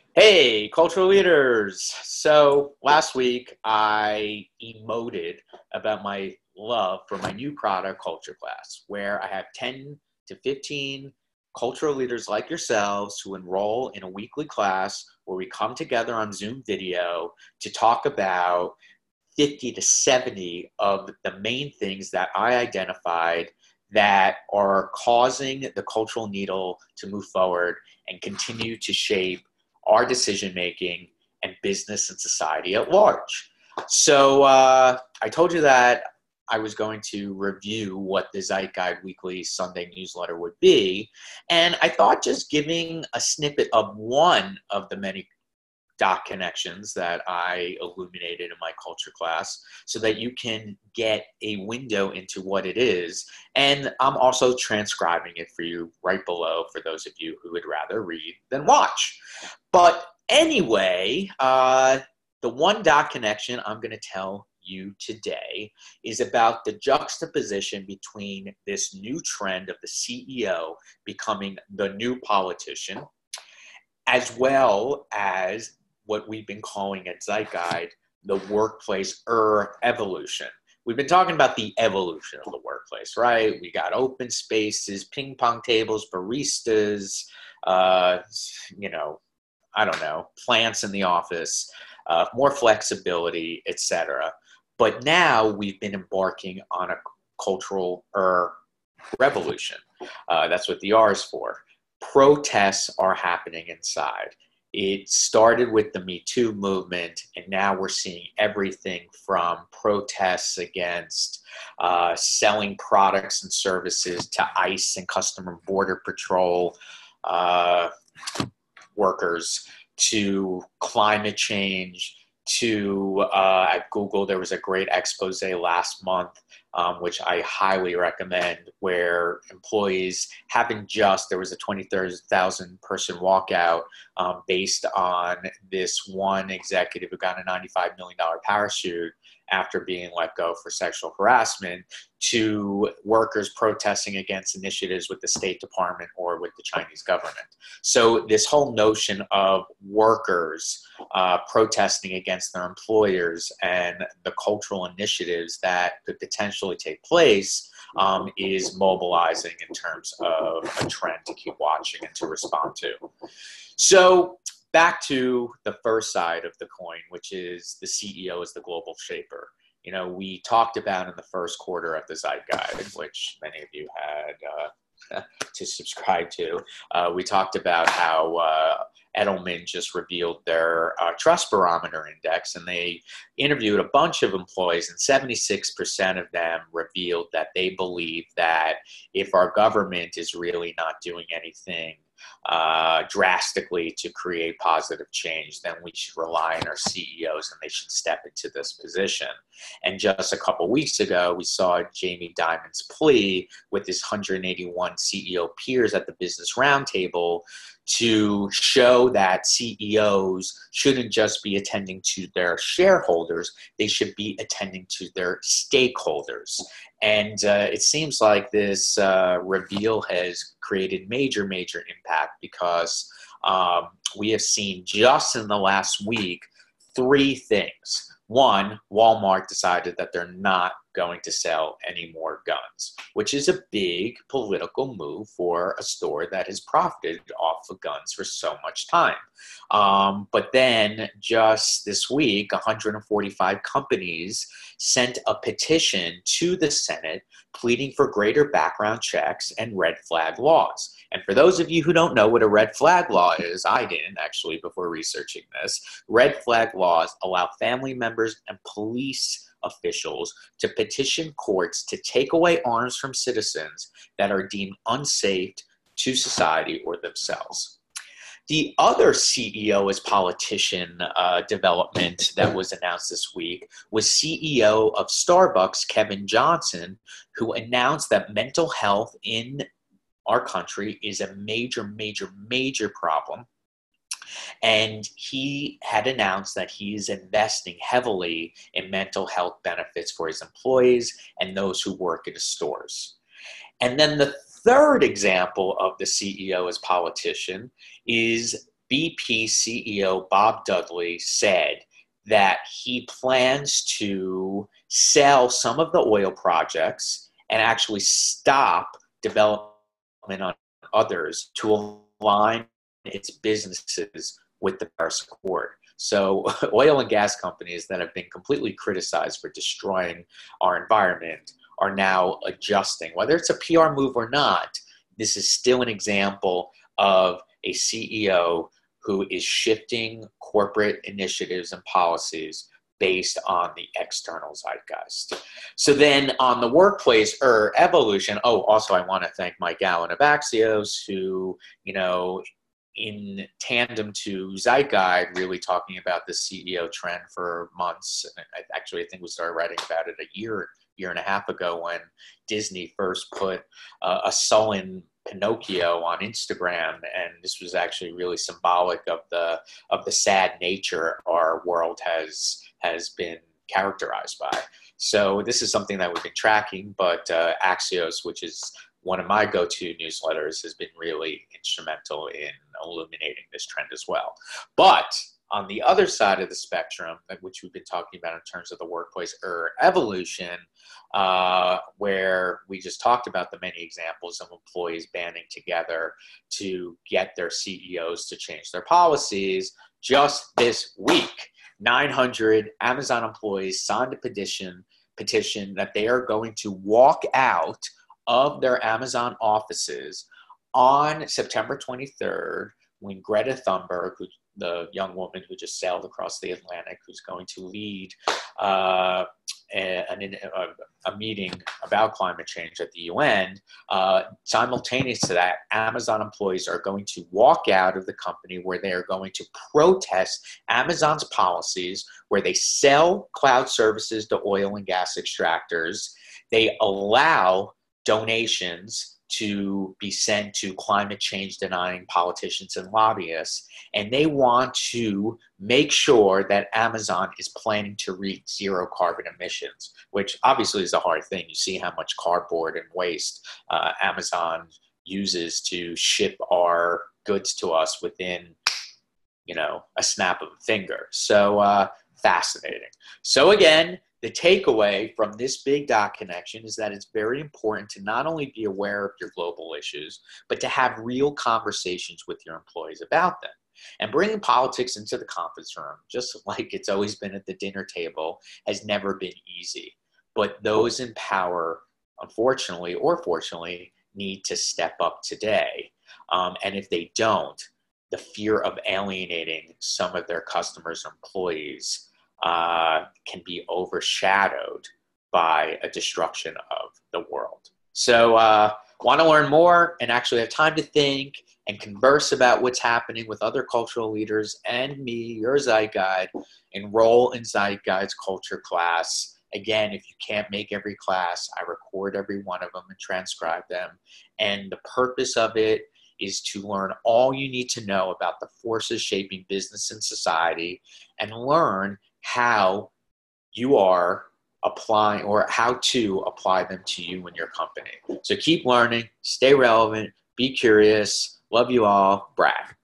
Hey, cultural leaders. So last week I emoted about my love for my new product, Culture Class, where I have 10 to 15 cultural leaders like yourselves who enroll in a weekly class where we come together on Zoom video to talk about 50 to 70 of the main things that I identified that are causing the cultural needle to move forward and continue to shape our decision making and business and society at large. So I told you that I was going to review what the Zeitguide Weekly Sunday newsletter would be. And I thought just giving a snippet of one of the many dot connections that I illuminated in my culture class so that you can get a window into what it is. And I'm also transcribing it for you right below for those of you who would rather read than watch. But anyway, the one dot connection I'm going to tell you today is about the juxtaposition between this new trend of the CEO becoming the new politician, as well as what we've been calling at Zeitguide the workplace evolution. We've been talking about the evolution of the workplace, right? We got open spaces, ping pong tables, baristas, uh, you know, I don't know, plants in the office, more flexibility, etc. But now we've been embarking on a cultural revolution. That's what the R is for. Protests are happening inside. It started with the Me Too movement, and now we're seeing everything from protests against selling products and services to ICE and Customer Border Patrol uh, workers, to climate change, to at Google, there was a great expose last month, which I highly recommend, where employees haven't just, there was a 20,000 person walkout based on this one executive who got a $95 million parachute after being let go for sexual harassment, to workers protesting against initiatives with the State Department or with the Chinese government. So this whole notion of workers protesting against their employers and the cultural initiatives that could potentially take place is mobilizing in terms of a trend to keep watching and to respond to. So back to the first side of the coin, which is the CEO as the global shaper. You know, we talked about in the first quarter of the Zeitguide, which many of you had to subscribe to. We talked about how Edelman just revealed their trust barometer index, and they interviewed a bunch of employees, and 76% of them revealed that they believe that if our government is really not doing anything drastically to create positive change, then we should rely on our CEOs and they should step into this position. And just a couple weeks ago, we saw Jamie Dimon's plea with his 181 CEO peers at the Business Roundtable to show that CEOs shouldn't just be attending to their shareholders, they should be attending to their stakeholders. And it seems like this reveal has created major, major impact because we have seen just in the last week three things. One, Walmart decided that they're not going to sell any more guns, which is a big political move for a store that has profited off of guns for so much time. But then just this week, 145 companies sent a petition to the Senate pleading for greater background checks and red flag laws. And for those of you who don't know what a red flag law is, I didn't actually before researching this. Red flag laws allow family members and police officials to petition courts to take away arms from citizens that are deemed unsafe to society or themselves. The other CEO as politician development that was announced this week was CEO of Starbucks, Kevin Johnson, who announced that mental health in our country is a major, major, major problem. And he had announced that he is investing heavily in mental health benefits for his employees and those who work in his stores. And then the third example of the CEO as politician is BP CEO Bob Dudley said that he plans to sell some of the oil projects and actually stop development on others to align its businesses with the Paris Accord. So oil and gas companies that have been completely criticized for destroying our environment are now adjusting. Whether it's a PR move or not, this is still an example of a CEO who is shifting corporate initiatives and policies based on the external zeitgeist. So then on the workplace evolution, also I want to thank Mike Allen of Axios, who, in tandem to Zeitguide, really talking about the CEO trend for months. And I think we started writing about it a year and a half ago when Disney first put a sullen Pinocchio on Instagram, and this was actually really symbolic of the sad nature our world has been characterized by. So this is something that we've been tracking, but Axios, which is one of my go-to newsletters, has been really instrumental in illuminating this trend as well. But on the other side of the spectrum, which we've been talking about in terms of the workplace evolution, where we just talked about the many examples of employees banding together to get their CEOs to change their policies. Just this week, 900 Amazon employees signed a petition that they are going to walk out of their Amazon offices on September 23rd, when Greta Thunberg, the young woman who just sailed across the Atlantic, who's going to lead a meeting about climate change at the UN, simultaneous to that, Amazon employees are going to walk out of the company where they are going to protest Amazon's policies, where they sell cloud services to oil and gas extractors. They allow donations to be sent to climate change denying politicians and lobbyists. And they want to make sure that Amazon is planning to reach zero carbon emissions, which obviously is a hard thing. You see how much cardboard and waste Amazon uses to ship our goods to us within, a snap of a finger. So fascinating. So again, the takeaway from this Big Dot Connection is that it's very important to not only be aware of your global issues, but to have real conversations with your employees about them. And bringing politics into the conference room, just like it's always been at the dinner table, has never been easy. But those in power, unfortunately or fortunately, need to step up today. And if they don't, the fear of alienating some of their customers or employees can be overshadowed by a destruction of the world. So want to learn more and actually have time to think and converse about what's happening with other cultural leaders and me, your Zeitguide, enroll in Zeitguide's culture class. Again, if you can't make every class, I record every one of them and transcribe them. And the purpose of it is to learn all you need to know about the forces shaping business and society, and learn how you are applying, or how to apply them to you and your company. So keep learning, stay relevant, be curious. Love you all. Brad.